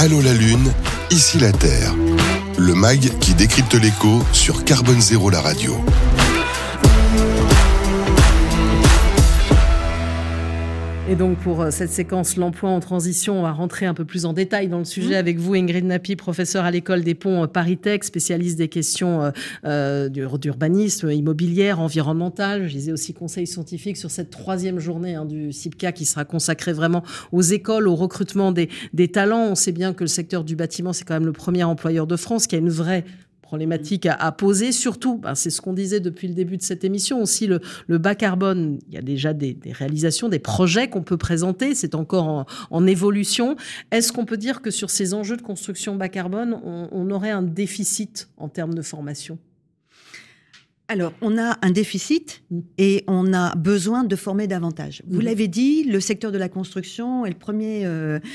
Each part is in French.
Allô la Lune, ici la Terre. Le MAG qui décrypte l'écho sur Carbone Zéro la radio. Et donc pour cette séquence L'emploi en transition, on va rentrer un peu plus en détail dans le sujet avec vous, Ingrid Nappi, professeure à l'école des ponts Paris Tech, spécialiste des questions d'urbanisme, immobilière, environnementale. Je disais aussi conseil scientifique sur cette 3e journée du CIPCA qui sera consacrée vraiment aux écoles, au recrutement des talents. On sait bien que le secteur du bâtiment, c'est quand même le premier employeur de France, qui a une vraie problématique à poser. Surtout, c'est ce qu'on disait depuis le début de cette émission, aussi le bas carbone. Il y a déjà des réalisations, des projets qu'on peut présenter. C'est encore en évolution. Est-ce qu'on peut dire que sur ces enjeux de construction bas carbone, on aurait un déficit en termes de formation ? Alors, on a un déficit et on a besoin de former davantage. Vous l'avez dit, le secteur de la construction est le premier,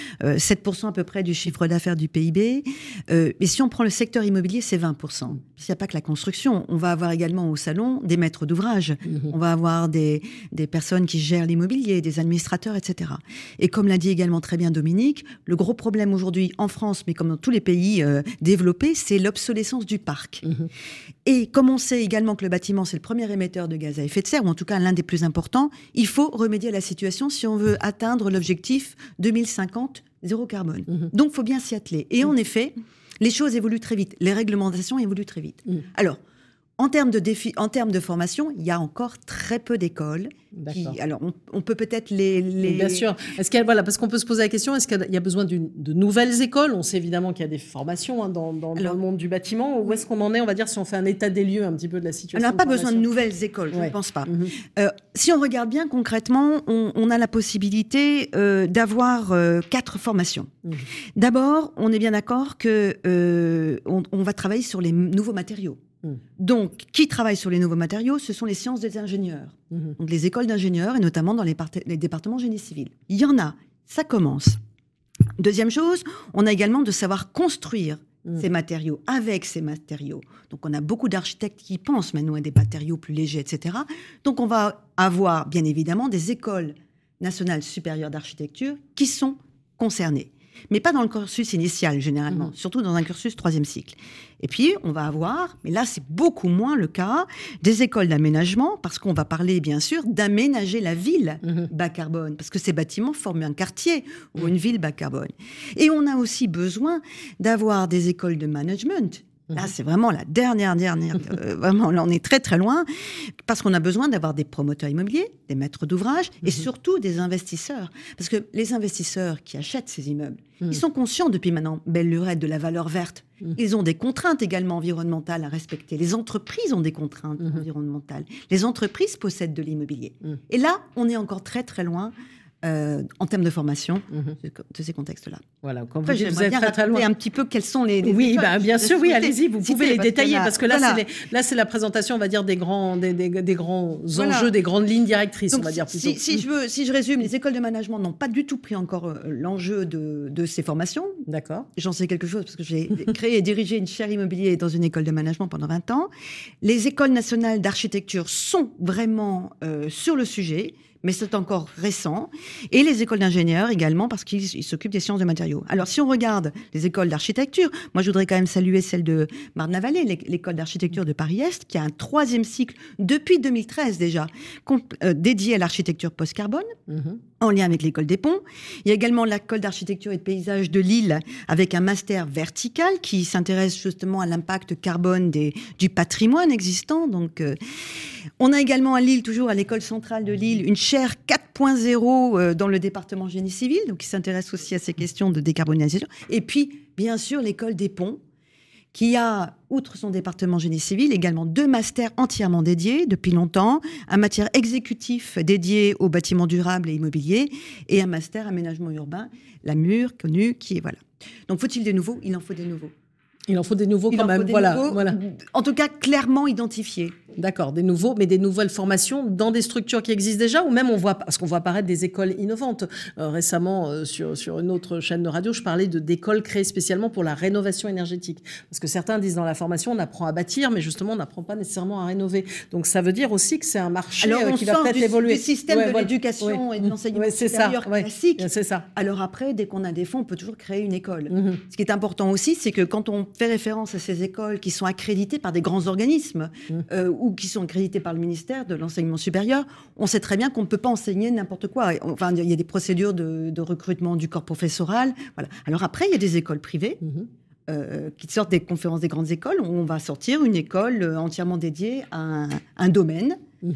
7% à peu près du chiffre d'affaires du PIB. Et si on prend le secteur immobilier, c'est 20%. Il n'y a pas que la construction. On va avoir également au salon des maîtres d'ouvrage. On va avoir des personnes qui gèrent l'immobilier, des administrateurs, etc. Et comme l'a dit également très bien Dominique, le gros problème aujourd'hui en France, mais comme dans tous les pays développés, c'est l'obsolescence du parc. Et comme on sait également que le bâtiment, c'est le premier émetteur de gaz à effet de serre, ou en tout cas l'un des plus importants, il faut remédier à la situation si on veut atteindre l'objectif 2050 zéro carbone. Donc, il faut bien s'y atteler. Et en effet, les choses évoluent très vite. Les réglementations évoluent très vite. Alors, en termes de formation, il y a encore très peu d'écoles. Alors, on peut peut-être les... Bien sûr. Parce qu'on peut se poser la question, est-ce qu'il y a besoin de nouvelles écoles ? On sait évidemment qu'il y a des formations dans le monde du bâtiment. Où est-ce qu'on en est, on va dire, si on fait un état des lieux un petit peu de la situation ? On n'a pas besoin de nouvelles écoles, je ne pense pas. Si on regarde bien concrètement, on a la possibilité d'avoir 4 formations. D'abord, on est bien d'accord qu'on va travailler sur les nouveaux matériaux. Donc, qui travaille sur les nouveaux matériaux ? Ce sont les sciences des ingénieurs. Donc, les écoles d'ingénieurs, et notamment dans les départements génie civil. Il y en a, ça commence. Deuxième chose, on a également de savoir construire ces matériaux, avec ces matériaux. Donc, on a beaucoup d'architectes qui pensent maintenant à des matériaux plus légers, etc. Donc, on va avoir, bien évidemment, des écoles nationales supérieures d'architecture qui sont concernées. Mais pas dans le cursus initial, généralement, surtout dans un cursus 3e cycle. Et puis, on va avoir, mais là, c'est beaucoup moins le cas, des écoles d'aménagement, parce qu'on va parler, bien sûr, d'aménager la ville bas carbone, parce que ces bâtiments forment un quartier ou une ville bas carbone. Et on a aussi besoin d'avoir des écoles de management. Là, c'est vraiment la dernière. Vraiment, là, on est très, très loin. Parce qu'on a besoin d'avoir des promoteurs immobiliers, des maîtres d'ouvrage et surtout des investisseurs. Parce que les investisseurs qui achètent ces immeubles, ils sont conscients depuis maintenant, belle lurette, de la valeur verte. Ils ont des contraintes également environnementales à respecter. Les entreprises ont des contraintes environnementales. Les entreprises possèdent de l'immobilier. Et là, on est encore très, très loin. En termes de formation de ces contextes-là. Voilà, quand vous êtes très très loin. Un petit peu quels sont les oui, bien sûr, oui, allez-y, vous pouvez les détailler parce que là, c'est la présentation, on va dire, des grands enjeux, des grandes lignes directrices, donc, on va dire plutôt. Si je résume, les écoles de management n'ont pas du tout pris encore l'enjeu de ces formations. D'accord. J'en sais quelque chose parce que j'ai créé et dirigé une chaire immobilier dans une école de management pendant 20 ans. Les écoles nationales d'architecture sont vraiment sur le sujet. Mais c'est encore récent. Et les écoles d'ingénieurs également, parce qu'ils s'occupent des sciences de matériaux. Alors, si on regarde les écoles d'architecture, moi, je voudrais quand même saluer celle de Marne-la-Vallée, l'école d'architecture de Paris-Est, qui a un 3e cycle depuis 2013 déjà, dédié à l'architecture post-carbone, en lien avec l'école des ponts. Il y a également l'école d'architecture et de paysage de Lille, avec un master vertical qui s'intéresse justement à l'impact carbone du patrimoine existant. Donc, on a également à Lille, toujours à l'école centrale de Lille, une chaire 4.0 dans le département génie civil, donc qui s'intéresse aussi à ces questions de décarbonisation. Et puis, bien sûr, l'école des ponts, qui a, outre son département génie civil, également 2 masters entièrement dédiés depuis longtemps, un matière exécutif dédié aux bâtiments durables et immobiliers, et un master aménagement urbain, la MUR, connue, qui est voilà. Donc, faut-il des nouveaux ? Il en faut des nouveaux. Il en faut des nouveaux quand même. Voilà. En tout cas, clairement identifiés. D'accord, des nouveaux, mais des nouvelles formations dans des structures qui existent déjà, ou même parce qu'on voit apparaître des écoles innovantes. Récemment, sur une autre chaîne de radio, je parlais d'écoles créées spécialement pour la rénovation énergétique. Parce que certains disent dans la formation, on apprend à bâtir, mais justement, on n'apprend pas nécessairement à rénover. Donc ça veut dire aussi que c'est un marché qui va peut-être évoluer. Du système de l'éducation et de l'enseignement supérieur classique. C'est ça. Alors après, dès qu'on a des fonds, on peut toujours créer une école. Ce qui est important aussi, c'est que quand on fait référence à ces écoles qui sont accréditées par des grands organismes, ou qui sont accrédités par le ministère de l'enseignement supérieur, on sait très bien qu'on ne peut pas enseigner n'importe quoi. Enfin, il y a des procédures de recrutement du corps professoral. Voilà. Alors après, il y a des écoles privées qui sortent des conférences des grandes écoles, où on va sortir une école entièrement dédiée à un domaine.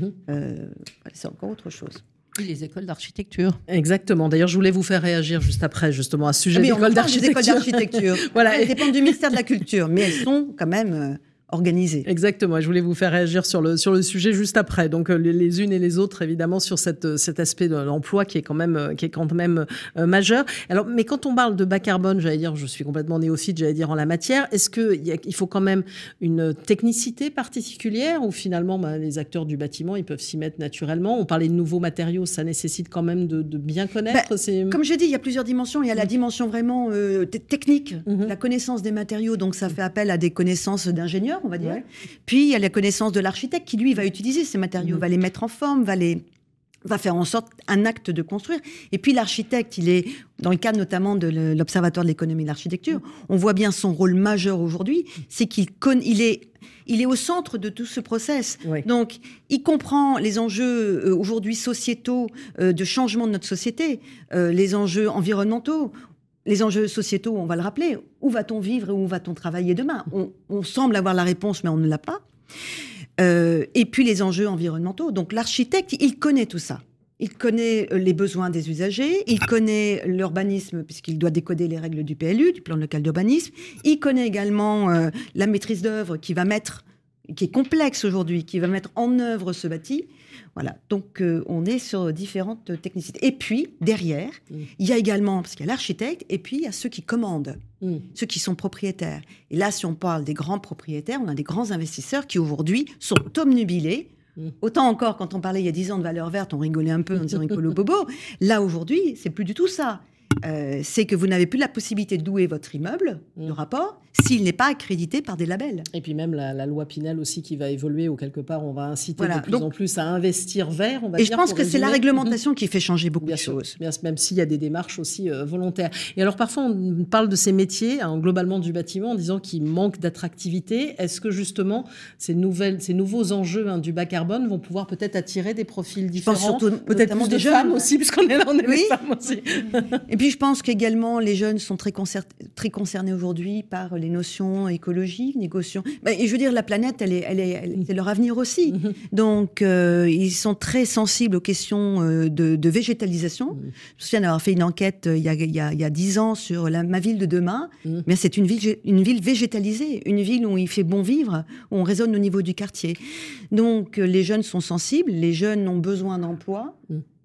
C'est encore autre chose. Oui, les écoles d'architecture. Exactement. D'ailleurs, je voulais vous faire réagir juste après, justement, à ce sujet d'écoles d'architecture. Les écoles d'architecture. Voilà. Elles dépendent du ministère de la Culture, mais elles sont quand même organisées. Exactement. Je voulais vous faire réagir sur le sujet juste après. Donc, les unes et les autres, évidemment, sur cet aspect de l'emploi qui est quand même majeur. Alors, mais quand on parle de bas carbone, j'allais dire, je suis complètement néophyte, en la matière. Est-ce qu'il faut quand même une technicité particulière ou finalement, les acteurs du bâtiment, ils peuvent s'y mettre naturellement? On parlait de nouveaux matériaux, ça nécessite quand même de bien connaître. Comme je dis, il y a plusieurs dimensions. Il y a la dimension vraiment technique, la connaissance des matériaux. Donc, ça fait appel à des connaissances d'ingénieurs, on va dire. Ouais. Puis, il y a la connaissance de l'architecte qui, lui, va utiliser ces matériaux, va les mettre en forme, va faire en sorte un acte de construire. Et puis, l'architecte, il est, dans le cadre notamment de l'Observatoire de l'économie de l'architecture, on voit bien son rôle majeur aujourd'hui, c'est qu'il est au centre de tout ce process. Oui. Donc, il comprend les enjeux aujourd'hui sociétaux de changement de notre société, les enjeux environnementaux. Les enjeux sociétaux, on va le rappeler, où va-t-on vivre et où va-t-on travailler demain ? On semble avoir la réponse, mais on ne l'a pas. Et puis les enjeux environnementaux. Donc l'architecte, il connaît tout ça. Il connaît les besoins des usagers, il connaît l'urbanisme, puisqu'il doit décoder les règles du PLU, du plan local d'urbanisme. Il connaît également la maîtrise d'œuvre qui est complexe aujourd'hui, qui va mettre en œuvre ce bâti. Voilà, donc on est sur différentes technicités. Et puis, derrière, il y a également, parce qu'il y a l'architecte, et puis il y a ceux qui commandent, ceux qui sont propriétaires. Et là, si on parle des grands propriétaires, on a des grands investisseurs qui, aujourd'hui, sont obnubilés. Autant encore, quand on parlait il y a 10 ans de valeur verte, on rigolait un peu en disant écolo bobo. Là, aujourd'hui, c'est plus du tout ça. C'est que vous n'avez plus la possibilité de louer votre immeuble de rapport s'il n'est pas accrédité par des labels. Et puis même la loi Pinel aussi qui va évoluer, où quelque part on va inciter de plus en plus à investir vert. On va dire, je pense que c'est la réglementation qui fait changer beaucoup de choses. Même s'il y a des démarches aussi volontaires. Et alors parfois on parle de ces métiers, globalement du bâtiment, en disant qu'ils manquent d'attractivité. Est-ce que justement ces nouveaux enjeux du bas carbone vont pouvoir peut-être attirer des profils différents, surtout, peut-être plus de femmes aussi, puisqu'on est là, on est des femmes aussi. Et puis je pense qu'également les jeunes sont très concernés aujourd'hui par les notions écologiques, et je veux dire, la planète, c'est leur avenir aussi. Donc ils sont très sensibles aux questions de végétalisation. Je me souviens d'avoir fait une enquête il y a 10 ans sur ma ville de demain. Mais c'est une ville végétalisée, une ville où il fait bon vivre, où on résonne au niveau du quartier. Donc les jeunes sont sensibles, les jeunes ont besoin d'emploi.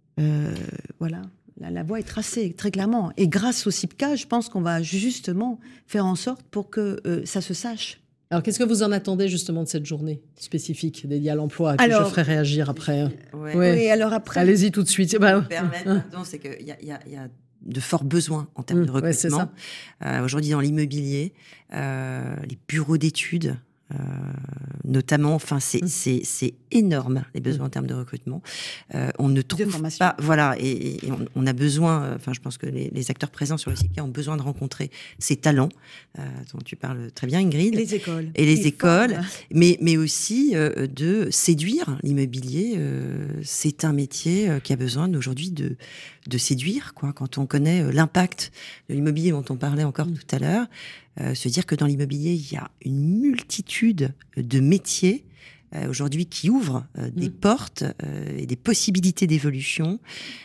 Voilà. La voie est tracée, très clairement. Et grâce au CIPCA, je pense qu'on va justement faire en sorte pour que ça se sache. Alors, qu'est-ce que vous en attendez justement de cette journée spécifique dédiée à l'emploi, que je ferai réagir après? Oui, alors après... Allez-y tout de suite. C'est qu'il y a de forts besoins en termes de recrutement. Aujourd'hui, dans l'immobilier, les bureaux d'études... notamment, enfin c'est énorme les besoins en termes de recrutement. On ne trouve pas, voilà, et on a besoin. Enfin, je pense que les acteurs présents sur le CIPCA ont besoin de rencontrer ces talents dont tu parles très bien, Ingrid. Les écoles. Et les écoles, mais aussi de séduire l'immobilier. C'est un métier qui a besoin aujourd'hui de séduire, quoi. Quand on connaît l'impact de l'immobilier dont on parlait encore tout à l'heure. Se dire que dans l'immobilier, il y a une multitude de métiers aujourd'hui qui ouvrent des portes et des possibilités d'évolution,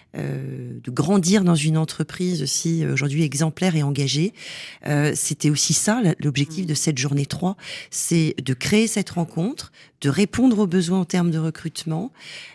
de grandir dans une entreprise aussi aujourd'hui exemplaire et engagée. C'était aussi ça l'objectif de cette journée 3, c'est de créer cette rencontre, de répondre aux besoins en termes de recrutement,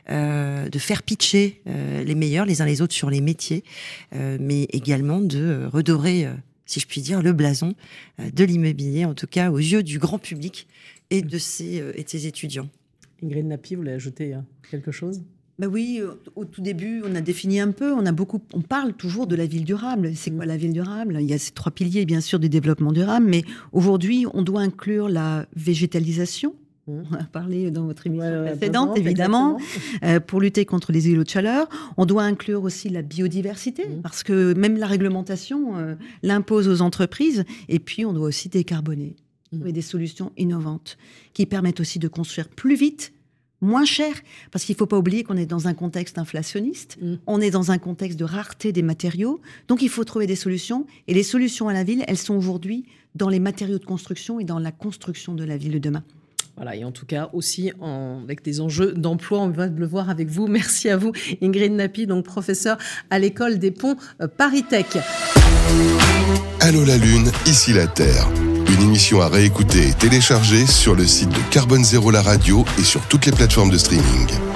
de faire pitcher les meilleurs les uns les autres sur les métiers, mais également de redorer si je puis dire, le blason de l'immobilier, en tout cas aux yeux du grand public et de ses étudiants. Ingrid Nappi, vous voulez ajouter quelque chose ? Oui, au tout début, on a défini un peu, on parle toujours de la ville durable. C'est quoi la ville durable ? Il y a ces 3 piliers, bien sûr, du développement durable, mais aujourd'hui, on doit inclure la végétalisation. On a parlé dans votre émission précédente, évidemment, pour lutter contre les îlots de chaleur. On doit inclure aussi la biodiversité, parce que même la réglementation l'impose aux entreprises. Et puis, on doit aussi décarboner, trouver des solutions innovantes qui permettent aussi de construire plus vite, moins cher, parce qu'il ne faut pas oublier qu'on est dans un contexte inflationniste, on est dans un contexte de rareté des matériaux, donc il faut trouver des solutions, et les solutions à la ville, elles sont aujourd'hui dans les matériaux de construction et dans la construction de la ville de demain. Voilà, et en tout cas aussi avec des enjeux d'emploi, on va le voir avec vous. Merci à vous, Ingrid Nappi, donc professeure à l'école des ponts ParisTech. Allô la Lune, ici la Terre. Une émission à réécouter et télécharger sur le site de Carbone Zéro la radio et sur toutes les plateformes de streaming.